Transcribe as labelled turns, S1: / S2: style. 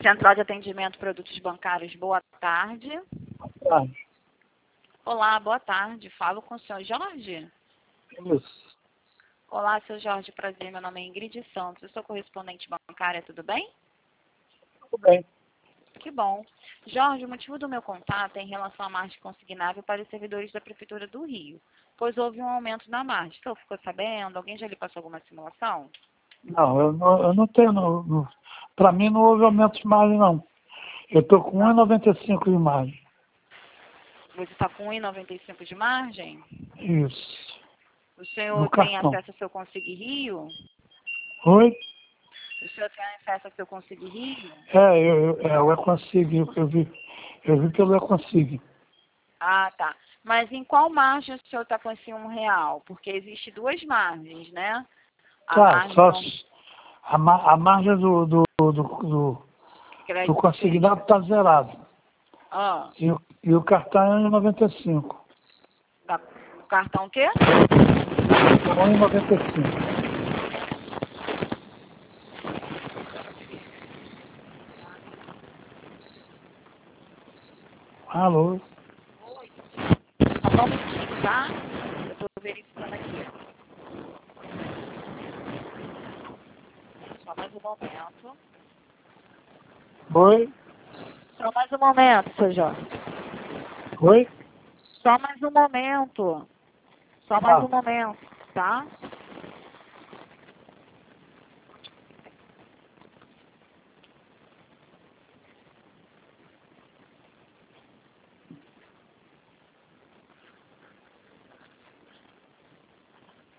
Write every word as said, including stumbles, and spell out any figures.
S1: Central de Atendimento Produtos Bancários, boa tarde.
S2: Ah,
S1: Olá, boa tarde. Falo com o senhor Jorge.
S2: isso.
S1: Olá, seu Jorge, prazer. Meu nome é Ingrid Santos. Eu sou correspondente bancária, tudo bem?
S2: Tudo bem.
S1: Que bom. Jorge, o motivo do meu contato é em relação à margem consignável para os servidores da Prefeitura do Rio, pois houve um aumento na margem. O senhor ficou sabendo? Alguém já lhe passou alguma simulação?
S2: Não, eu não, eu não tenho. Para mim não houve aumento de margem, não. Eu estou com um vírgula noventa e cinco de margem.
S1: Você está com um vírgula noventa e cinco de margem?
S2: Isso.
S1: O
S2: No
S1: senhor tem
S2: cartão.
S1: acesso ao seu Consigue Rio?
S2: Oi?
S1: O senhor tem acesso ao seu Consigue Rio?
S2: É, eu, eu, é, o Econsigue, eu, eu vi. Eu vi pelo Econsigue.
S1: Ah, tá. Mas em qual margem o senhor está com esse um real? Porque existe duas margens, né? A
S2: Tá,
S1: margem
S2: só
S1: não
S2: a, ma- a margem do, do, do, do, do
S1: crédito
S2: consignado
S1: fixo.
S2: está zerado.
S1: Ah,
S2: E, o- e o cartão é um vírgula noventa e cinco.
S1: tá. O cartão o quê?
S2: um vírgula noventa e cinco. Alô?
S1: Só um minutinho, tá? Eu estou verificando aqui. Só mais um momento.
S2: Oi?
S1: Só mais um momento, seu Jorge.
S2: Oi?
S1: Só mais um momento. Só mais
S2: Ah.
S1: um momento, tá?